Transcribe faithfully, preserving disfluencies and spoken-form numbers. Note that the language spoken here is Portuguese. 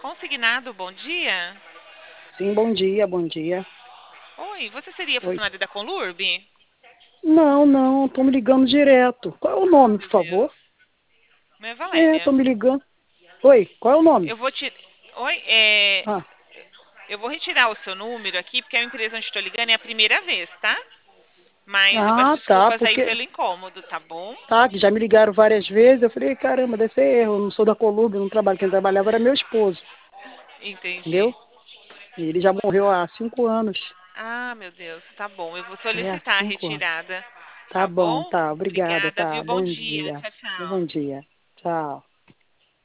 Consignado, bom dia. Sim, bom dia, bom dia. Oi, você seria Oi. funcionário da Conlurb? Não, não, tô me ligando direto. Qual é o Ah, nome, por meu favor? Deus. Meu é É, Valéria. tô me ligando. Oi, qual é o nome? Eu vou te. Oi, é. Ah, Eu vou retirar o seu número aqui, porque a empresa onde estou ligando é a primeira vez, tá? Mas eu peço ah, tá, desculpas aí porque pelo incômodo, tá bom? tá, que já me ligaram várias vezes. Eu falei, caramba, deve ser erro. Eu não sou da Colúmbia, não trabalho. Quem trabalhava era meu esposo, Entendi. entendeu? E ele já morreu há cinco anos. Ah, meu Deus, tá bom. Eu vou É, há solicitar a cinco anos. retirada, Tá tá bom, bom? tá, obrigada, Obrigada, tá. viu? Bom Bom dia. dia. Tchau, tchau. Bom dia. Tchau.